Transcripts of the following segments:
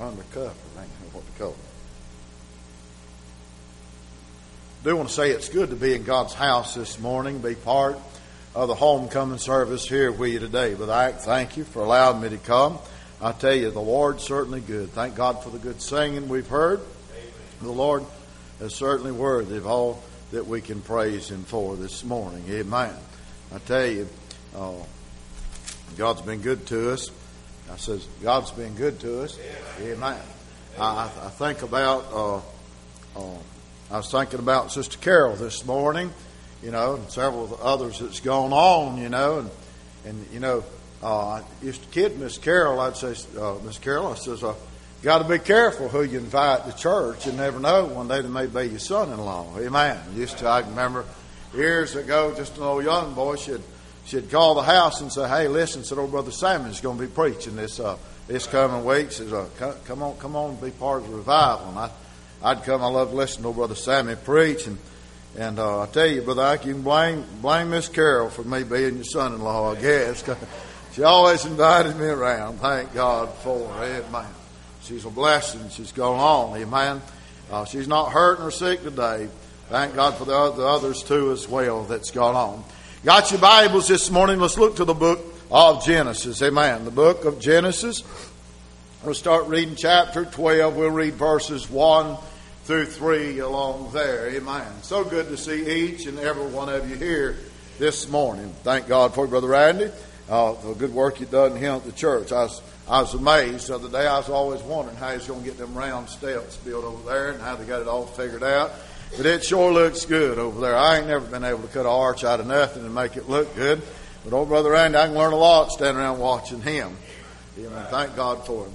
undercover. I don't know what to call it. I do want to say it's good to be in God's house this morning, be part of the homecoming service here with you today. Brother Ike, thank you for allowing me to come. I tell you, the Lord's certainly good. Thank God for the good singing we've heard. Amen. The Lord is certainly worthy of all that we can praise Him for this morning. Amen. I tell you, God's been good to us. I says, God's been good to us. Amen. I think about, I was thinking about Sister Carol this morning, and several of the others that's gone on, and I used to kid Miss Carol. I'd say, Miss Carol, I says, got to be careful who you invite to church. You never know, one day they may be your son-in-law. Amen. I can remember years ago, just an old young boy, she'd call the house and say, hey, listen, said old Brother Samuel's going to be preaching this coming week. Says, come on, and be part of the revival. And I'd come. I love listening to old Brother Samuel preach. And I tell you, Brother Ike, you can blame Miss Carol for me being your son-in-law, I guess. She always invited me around. Thank God for her. Amen. She's a blessing. She's gone on. Amen. She's not hurting or sick today. Thank God for the others too as well that's gone on. Got your Bibles this morning? Let's look to the book of Genesis. Amen. The book of Genesis. We'll start reading chapter 12. We'll read verses 1 through 3 along there. Amen. So good to see each and every one of you here this morning. Thank God for you, Brother Randy. The good work you've done here at the church. I was amazed the other day. I was always wondering how he's going to get them round steps built over there and how they got it all figured out. But it sure looks good over there. I ain't never been able to cut an arch out of nothing and make it look good. But old Brother Randy, I can learn a lot standing around watching him. Amen. Thank God for him.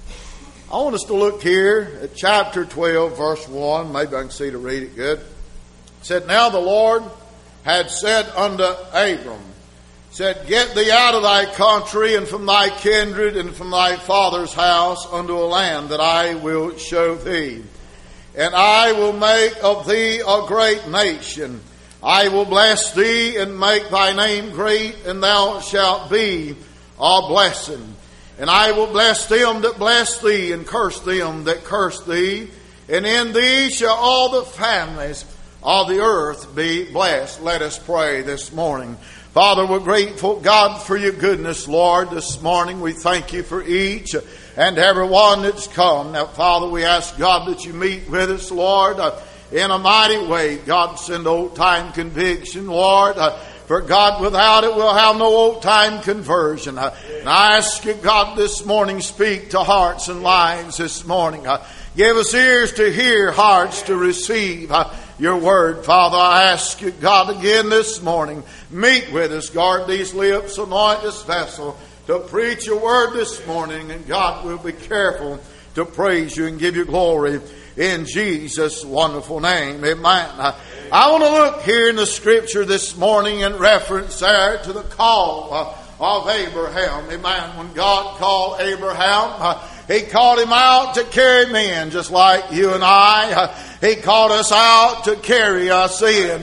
I want us to look here at chapter 12, verse 1. Maybe I can see to read it good. It said, now the Lord had said unto Abram, said, get thee out of thy country and from thy kindred and from thy father's house unto a land that I will show thee. And I will make of thee a great nation. I will bless thee and make thy name great, and thou shalt be a blessing. And I will bless them that bless thee, and curse them that curse thee. And in thee shall all the families of the earth be blessed. Let us pray this morning. Father, we're grateful, God, for your goodness, Lord. This morning we thank you for each and every one that's come. Now, Father, we ask, God, that you meet with us, Lord, in a mighty way. God, send old-time conviction, Lord. For God, without it, we'll have no old-time conversion. And I ask you, God, this morning, speak to hearts and lives this morning. Give us ears to hear, hearts to receive your word. Father, I ask you, God, again this morning, meet with us, guard these lips, anoint this vessel to preach your word this morning. And God, we'll be careful to praise you and give you glory in Jesus' wonderful name. Amen. I want to look here in the scripture this morning in reference there to the call of Abraham. Amen. When God called Abraham, He called him out to carry men just like you and I. He called us out to carry us in.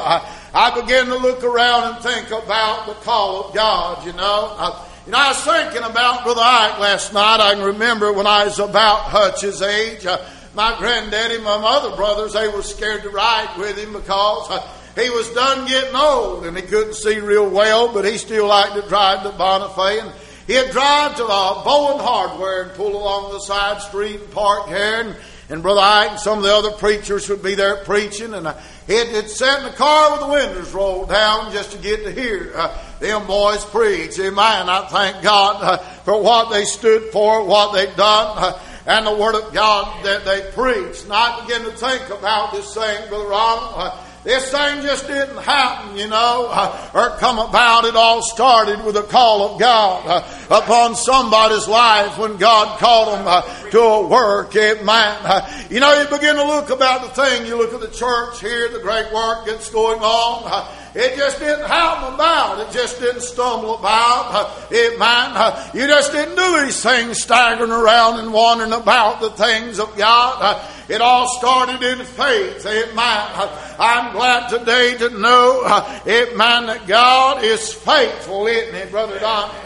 I began to look around and think about the call of God. I was thinking about Brother Ike last night. I can remember when I was about Hutch's age. My granddaddy, my other brothers, they were scared to ride with him because he was done getting old and he couldn't see real well, but he still liked to drive to Bonifay. And he'd drive to Bowen Hardware and pull along the side street and park here. And Brother Ike and some of the other preachers would be there preaching. And he'd sit in the car with the windows rolled down just to get to hear them boys preach. Amen. I thank God for what they stood for, what they've done, and the Word of God that they preached. And I began to think about this thing, Brother Ronald. This thing just didn't happen, or come about. It all started with a call of God upon somebody's life when God called them to a work. Amen. You begin to look about the thing. You look at the church here, the great work that's going on. It just didn't happen about. It just didn't stumble about. Amen. You just didn't do these things staggering around and wandering about the things of God. It all started in faith. Amen. I'm glad today to know, amen, that God is faithful, isn't He, Brother Donnie?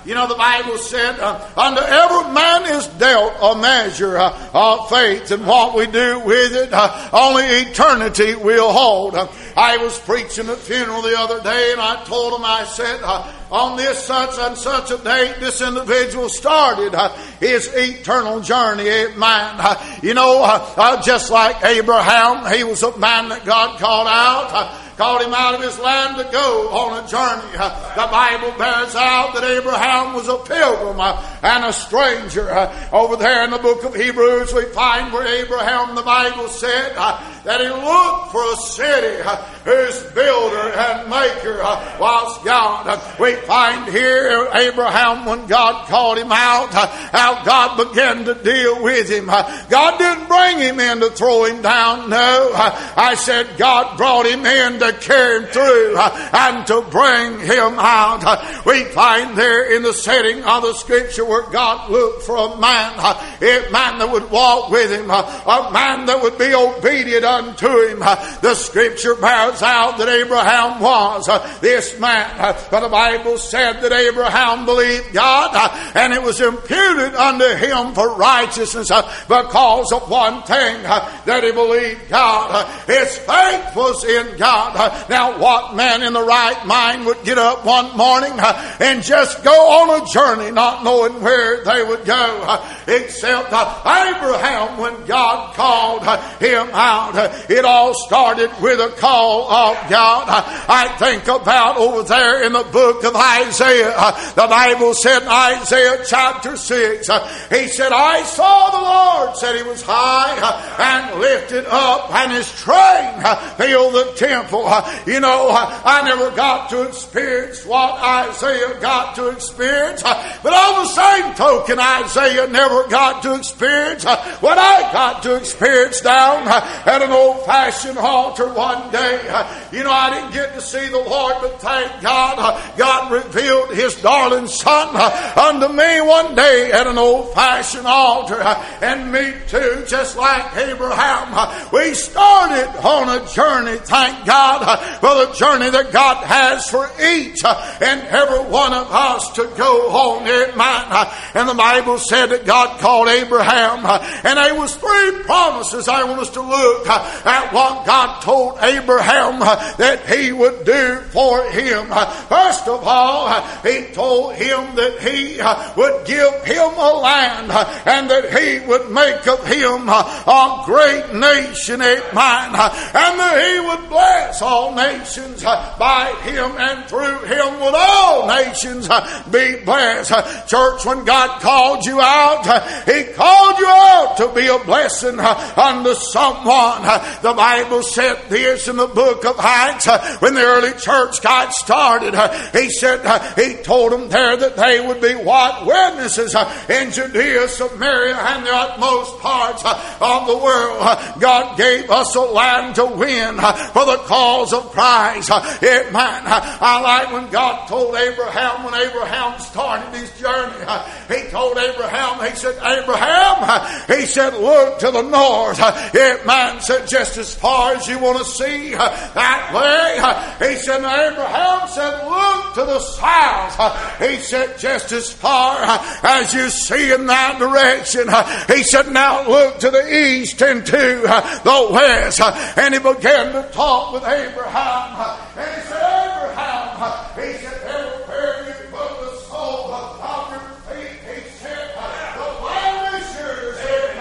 You know, the Bible said, unto every man is dealt a measure of faith, and what we do with it, only eternity will hold. I was preaching at a funeral the other day, and I told them, I said, on this such and such a date, this individual started his eternal journey. Amen. You know, just like Abraham, he was a man that God called out. Called him out of his land to go on a journey. The Bible bears out that Abraham was a pilgrim and a stranger. Over there in the book of Hebrews, we find where Abraham, the Bible said, that he looked for a city whose builder and maker was God. We find here Abraham, when God called him out, how God began to deal with him. God didn't bring him in to throw him down. No, I said God brought him in to carry him through and to bring him out. We find there in the setting of the scripture where God looked for a man that would walk with him, a man that would be obedient unto him. The scripture bears out that Abraham was this man. But the Bible said that Abraham believed God, and it was imputed unto him for righteousness because of one thing, that he believed God. His faith was in God. Now, what man in the right mind would get up one morning and just go on a journey not knowing where they would go, except Abraham, when God called him out? It all started with a call of God. I think about over there in the book of Isaiah. The Bible said in Isaiah chapter 6, he said, I saw the Lord, said he was high and lifted up, and his train filled the temple. You know, I never got to experience what Isaiah got to experience, but on the same token, Isaiah never got to experience what I got to experience down at an old-fashioned altar one day. You know, I didn't get to see the Lord, but thank God, God revealed his darling son unto me one day at an old-fashioned altar. And me too, just like Abraham, we started on a journey, thank God, for the journey that God has for each and every one of us to go on. Amen. And the Bible said that God called Abraham, and there was 3 promises. I want us to look at what God told Abraham that he would do for him. First of all, he told him that he would give him a land, and that he would make of him a great nation. Amen. And that he would bless all nations by him, and through him would all nations be blessed. Church, when God called you out, he called you out to be a blessing unto someone. The Bible said this in the book of Acts, when the early church got started. He said, he told them there that they would be what? Witnesses in Judea, Samaria, and the utmost parts of the world. God gave us a land to win for the cause of Christ. Amen. I like when God told Abraham, when Abraham started his journey, he told Abraham, he said, Abraham, he said, look to the north. Amen. Said, just as far as you want to see that way. He said, Abraham said, look to the south. He said, just as far as you see in that direction. He said, now look to the east and to the west. And he began to talk with Abraham. And he said, Abraham, he said, everywhere you put the sole of your feet, he said, the land is yours.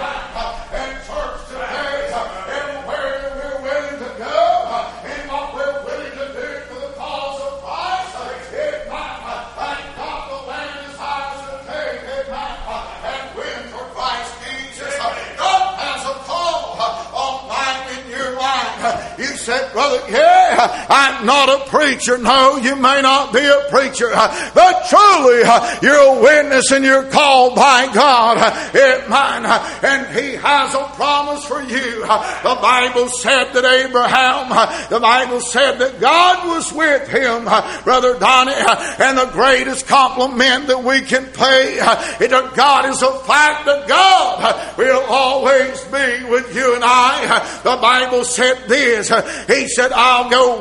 And church today, everywhere that we're willing to go, and what we're willing to do for the cause of Christ, thank God the land is ours to take, and win for Christ Jesus. God has a call on mine in your life. You said, brother, yeah, I'm not a preacher. No, you may not be a preacher, but truly you're a witness and you're called by God. Amen. And he has a promise for you. The Bible said that Abraham, the Bible said that God was with him, Brother Donnie, and the greatest compliment that we can pay to God is the fact that God will always be with you and I. The Bible said this. He said, I'll go with you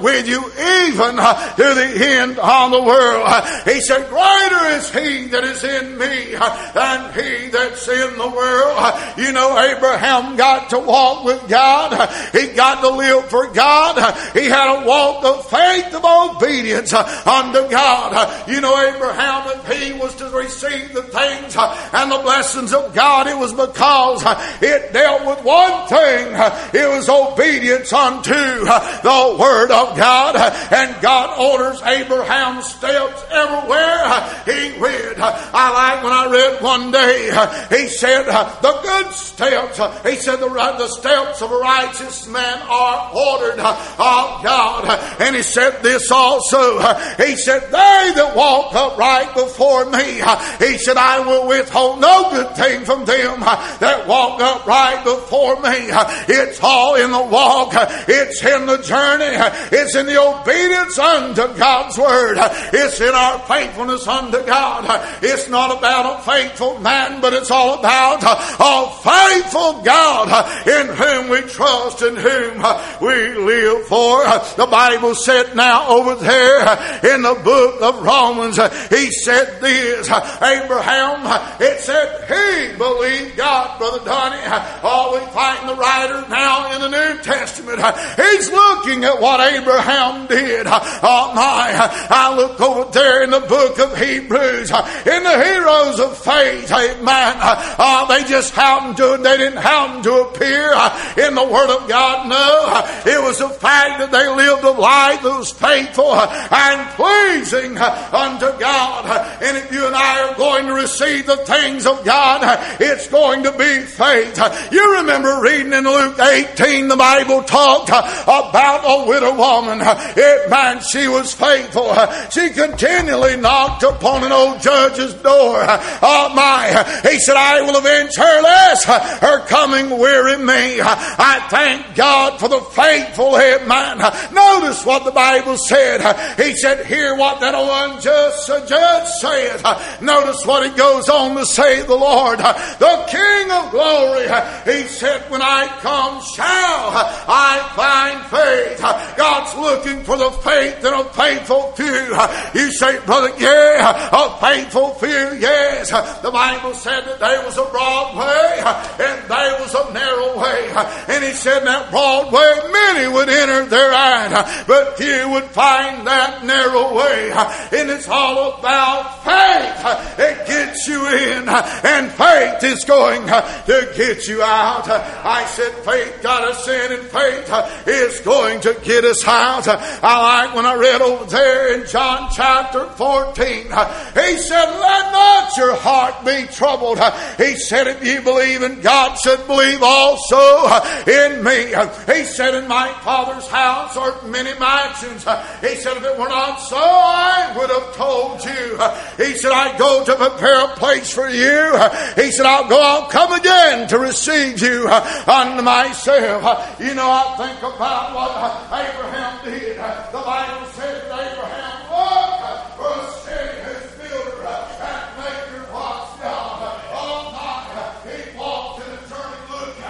even to the end of the world. He said, greater is he that is in me than he that's in the world. You know, Abraham got to walk with God. He got to live for God. He had a walk of faith, of obedience unto God. You know, Abraham, if he was to receive the things and the blessings of God, it was because it dealt with one thing. It was obedience unto the Word of God. And God orders Abraham's steps everywhere he went. I like when I read one day, he said, the good steps, he said, the steps of a righteous man are ordered of God. And he said this also, he said, they that walk upright before me, he said, I will withhold no good thing from them that walk upright before me. It's all in the walk, it's in the journey, it's in the obedience unto God's Word, it's in our faithfulness unto God. It's not about a faithful man, but it's all about a faithful God in whom we trust, in whom we live for. The Bible said now over there in the book of Romans, he said this, Abraham, it said he believed God, Brother Donnie. Oh, we find the writer now in the New Testament. He's looking at what Abraham did. Oh my, I look over there in the book of Hebrews, in the heroes of faith, amen. They just happened to, they didn't happen to appear in the Word of God. No, it was the fact that they lived a life that was faithful and pleasing unto God. And if you and I are going to receive the things of God, it's going to be faith. You remember reading in Luke 18, the Bible talked about a widow woman. Man, she was faithful. She continually knocked upon an old judge's door. Oh my, he said, I will avenge her lest her coming weary me. I thank God for the faithful man. Notice what the Bible said. He said, hear what that unjust judge saith. Notice what it goes on to say, the Lord, the King of glory. He said, when I come, shall I find faith? God's looking for the faith and a faithful few. You say, brother, yeah, a faithful few, yes. The Bible said that there was a broad way and there was a narrow way. And he said that broad way, many would enter therein, but few would find that narrow way. And it's all about faith. It gets you in, and faith is going to get you out. I said faith got us in, and faith is going to get us out. I like when I read over there in John chapter 14. He said, let not your heart be troubled. He said, if you believe in God, should believe also in me. He said, in my Father's house are many mansions. He said, if it were not so, I would have told you. He said, I go to prepare a place for you. He said, I'll come again to receive you unto myself. You know, I think about what Abraham did. The Bible said that Abraham looked for a city whose builder and maker was God. All night he walked in a journey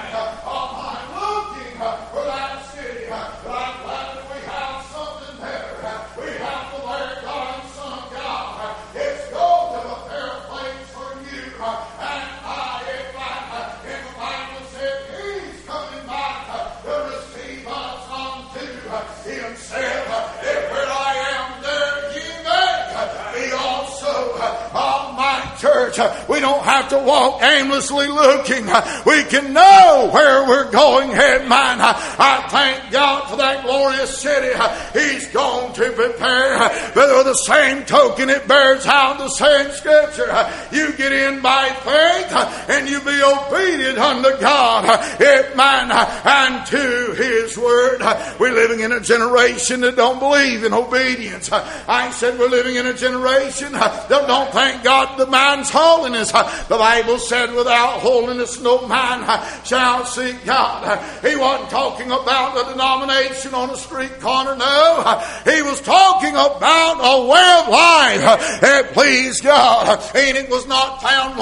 looking for that city. But I'm glad that we have something better. We have the Lord God and Son of God. It's going to prepare a place for you and I. In the Bible said he's coming back to receive us unto himself. If where I am, there ye may be also. Oh, my church, we don't have to walk aimlessly looking. We can know where we're going, amen. I thank God for that glorious city he's going to prepare. But with the same token, it bears out the same scripture. You get in by faith and you be obedient unto God, amen, and to his word. We're living in a generation that don't believe in obedience. I said we're living in a generation that don't thank God demands holiness. The Bible said without holiness no man shall see God. He wasn't talking about a denomination on a street corner, no. He was talking about a way of life that pleased God. And it was not found why?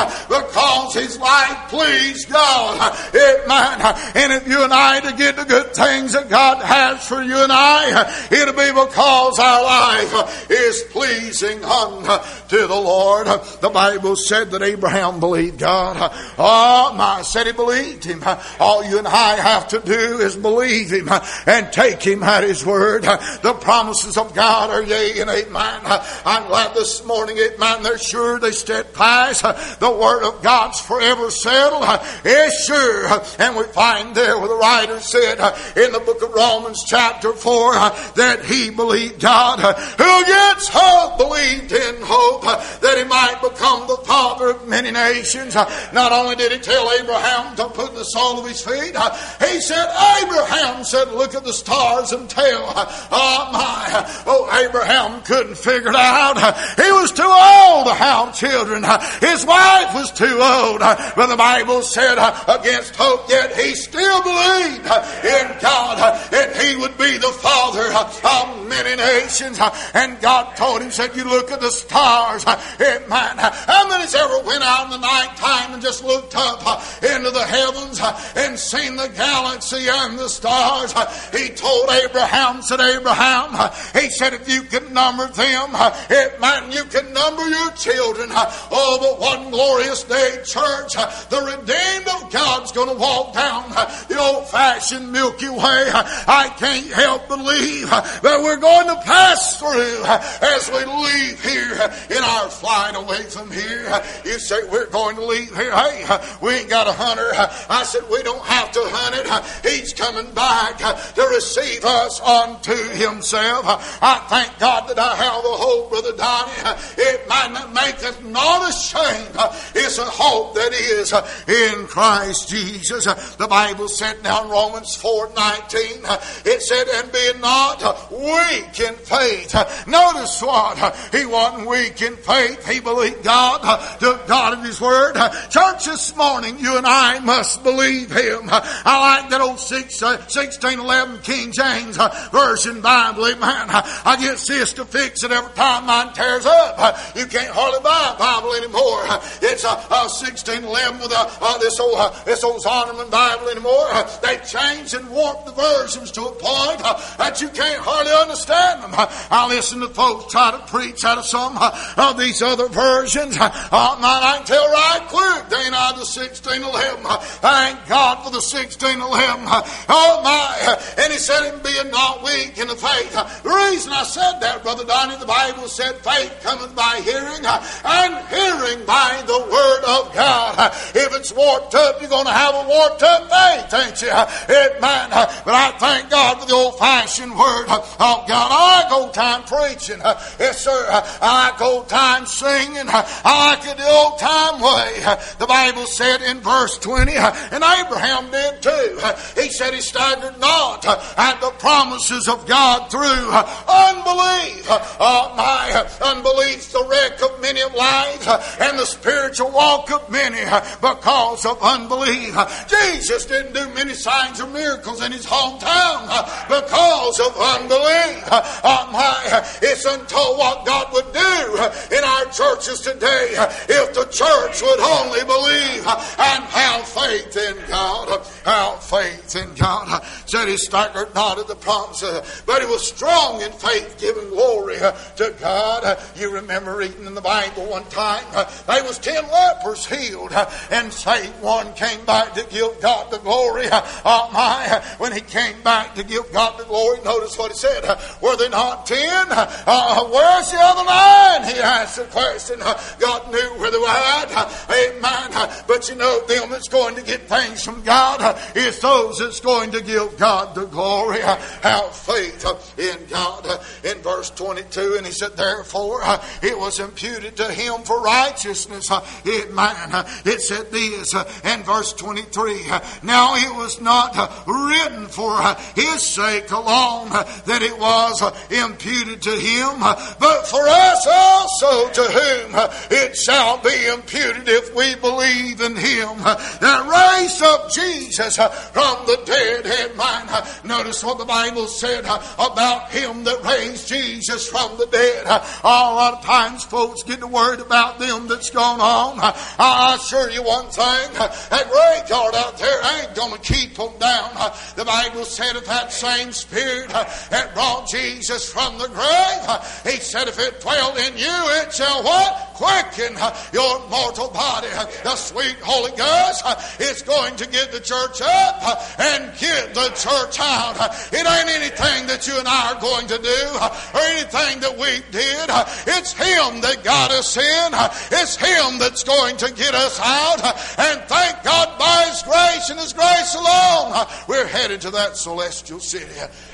because his life pleased God. Amen. And if you and I to get the good things that God has for you and I, it'll be because our life is pleasing unto the Lord. The Bible said that Abraham believed God. Oh my, said he believed him. All you and I have to do is believe him and take him at his word. The promises of God are yea and amen. I'm glad this morning, amen, they're sure, they steadfast. The word of God's forever settled. It's sure. And we find there where the writer said in the book of Romans chapter 4 that he believed God, who against hope believed in hope that he might become the father of many nations. Not only did he tell Abraham to put the sole of his feet, he said, Abraham said, look at the stars and tell. Abraham couldn't figure it out. He was too old to have children. His wife was too old. But the Bible said against hope, yet he still believed in God and he would be the father of many nations. And God told him, said, you look at the stars. Amen. How many's ever went out in the night time and just looked up into the heavens and seen the galaxy and the stars? He told Abraham, said, Abraham, he said, if you can number them, man, you can number your children. Oh, but one glorious day, church, the redeemed of God's going to walk down the old-fashioned Milky Way. I can't help but believe that we're going to pass through as we leave here in our flight away from here. You say, we're going to leave here. Hey, we ain't got a hunter. I said, we don't have to hunt it. He's coming back to receive us unto himself. I thank God that I have a hope, Brother Donnie. It might not make us not ashamed. It's a hope that is in Christ Jesus. The Bible said now in Romans 4:19, it said, and be not weak in faith. Notice what? He wasn't weak in faith. He believed God, to God in his word. Church, this morning, you and I must believe him. I like that old 1611 King James Version Bible. Amen. I get sis to fix it every time mine tears up. You can't hardly buy a Bible anymore. It's a 1611 with this old Zondervan Bible anymore. They changed and warped the versions to a point that you can't hardly understand them. I listen to folks try to preach out of some of these other versions. I can tell right quick they ain't out of the 1611. Thank God for the 1611. Oh my! And he said, him being not weak in the faith. The reason I said that, Brother Donnie, the Bible said faith cometh by hearing, and hearing by the word of God. If it's warped up, you're going to have a warped up faith, ain't you? Amen. But I thank God for the old-fashioned word of God. I like old time preaching. Yes, sir. I like old time singing. I like it the old time way. The Bible said in verse 20, and Abraham did too. He said he staggered not at the promises of God through unbelief. My unbelief's the wreck of many lives and the spiritual walk of many because of unbelief. Jesus didn't do many signs or miracles in his hometown because of unbelief. It's untold what God would do in our churches today if the church would only believe and have faith in God. Have faith in God. Said he staggered not at the promises, but he was strong in faith, giving glory to God. You remember reading in the Bible one time, there was 10 lepers healed, and saved. One came back to give God the glory. When he came back to give God the glory, notice what he said. Were they not 10? Where's the other 9? He asked the question. God knew where they were at. Amen. But you know, them that's going to get things from God is those that's going to give God the glory. Have faith in God. In verse 22, and he said, therefore, it was imputed to him for righteousness. Amen. It said this in verse 23, now it was not written for his sake alone that it was imputed to him, but for us also, to whom it shall be imputed if we believe in him that raised up Jesus from the dead. Amen. Amen. Notice what the Bible said about him that raised Jesus from the dead. A lot of times folks get worried about them that's gone on. I assure you one thing, that graveyard out there ain't going to keep them down. The Bible said if that same Spirit that brought Jesus from the grave, he said if it dwell in you, it shall what? Quicken your mortal body. The sweet Holy Ghost is going to get the church up and get the church out. It ain't anything that you and I are going to do or anything that we did. It's him that got us in. It's him that's going to get us out. And thank God by his grace and his grace alone, we're headed to that celestial city.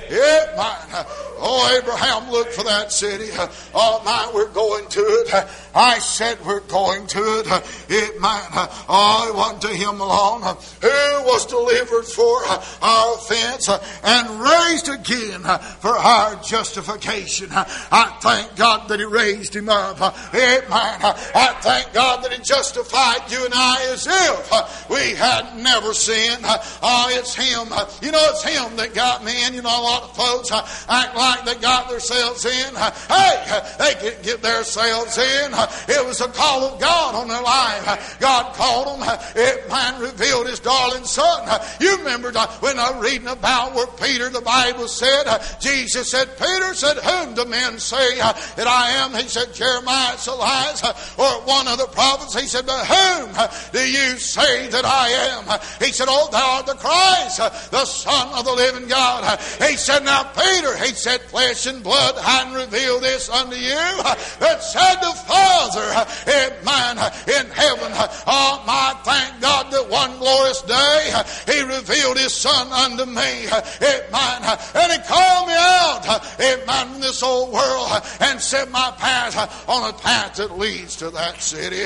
It might. Oh, Abraham looked for that city. Oh, my, we're going to it. I said we're going to it. It might. Oh, it wasn't to him alone, who was delivered for our offense and raised again for our justification. I thank God that he raised him up. It might. I thank God that he justified you and I as if we had never sinned. Oh, it's him. You know, it's him that got me in. You know, a lot of folks act like they got themselves in. Hey, they could get themselves in. It was a call of God on their life. God called them. It man revealed his darling son. You remember when I was reading about where Peter, the Bible said, Jesus said, Peter said, whom do men say that I am? He said, Jeremiah, Elijah, or one of the prophets. He said, but whom do you say that I am? He said, oh, thou art the Christ, the Son of the living God. He said, now Peter, he said, flesh and blood hadn't revealed this unto you, but said the Father, amen, in heaven. Oh, my, thank God that one glorious day he revealed his Son unto me, amen, and he called me out, amen, from this old world and set my path on a path that leads to that city.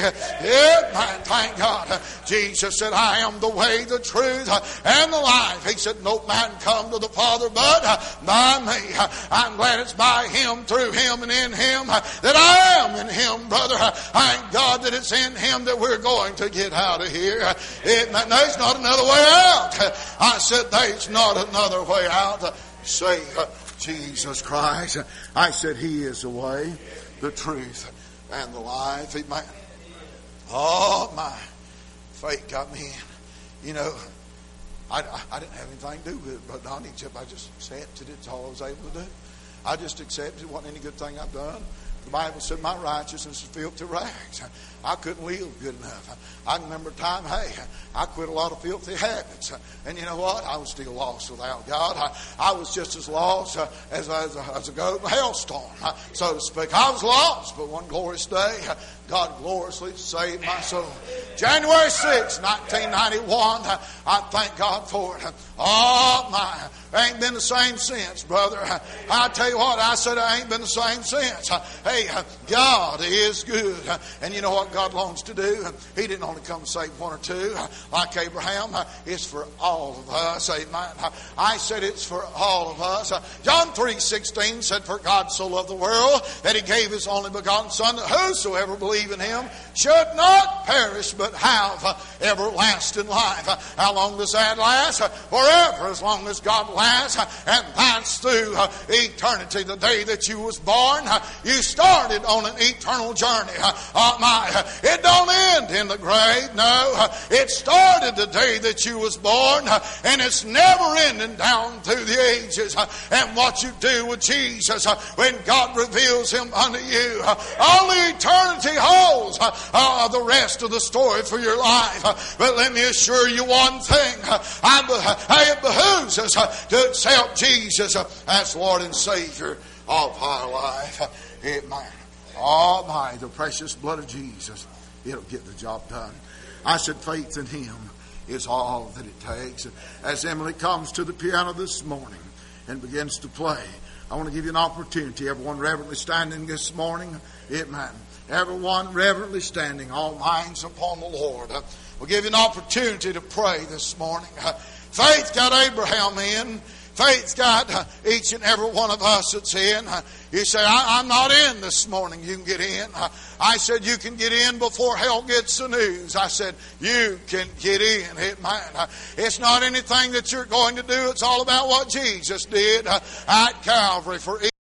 Amen, thank God. Jesus said, I am the way, the truth, and the life. He said, no man come to the Father but by me. I'm glad it's by him, through him, and in him that I am in him, brother. Thank God that it's in him that we're going to get out of here. There's not another way out. I said, there's not another way out. Say, Jesus Christ. I said, he is the way, the truth, and the life. Amen. Oh, my. Faith got me in. You know, I didn't have anything to do with it, Brother Donnie, except I just accepted it. It's all I was able to do. I just accepted it. It wasn't any good thing I've done. The Bible said my righteousness is filthy rags. I couldn't live good enough. I can remember a time, hey, I quit a lot of filthy habits. And you know what? I was still lost without God. I was just as lost as a goat in a hailstorm, so to speak. I was lost, but one glorious day, God gloriously saved my soul. January 6, 1991, I thank God for it. Oh, my. I ain't been the same since, brother. I tell you what, I said I ain't been the same since. Hey, God is good. And you know what God longs to do? He didn't only come to save one or two like Abraham. It's for all of us. Amen. I said it's for all of us. John 3:16 said, for God so loved the world that he gave his only begotten Son, that whosoever believe in him should not perish but have everlasting life. How long does that last? Forever, as long as God lasts. And that's through eternity. The day that you was born, you started on an eternal journey. It don't end in the grave. No, it started the day that you was born, and it's never ending down through the ages. And what you do with Jesus when God reveals him unto you, only eternity holds the rest of the story for your life. But let me assure you one thing, it behooves us to accept Jesus as Lord and Savior of our life. Amen. Oh my, the precious blood of Jesus, it'll get the job done. I said faith in him is all that it takes. As Emily comes to the piano this morning and begins to play, I want to give you an opportunity. Everyone reverently standing this morning. Amen. Everyone reverently standing, all minds upon the Lord. We'll give you an opportunity to pray this morning. Faith got Abraham in. faith's got each and every one of us that's in. You say, I'm not in this morning. You can get in. I said, you can get in before hell gets the news. I said, you can get in. It's not anything that you're going to do. It's all about what Jesus did at Calvary for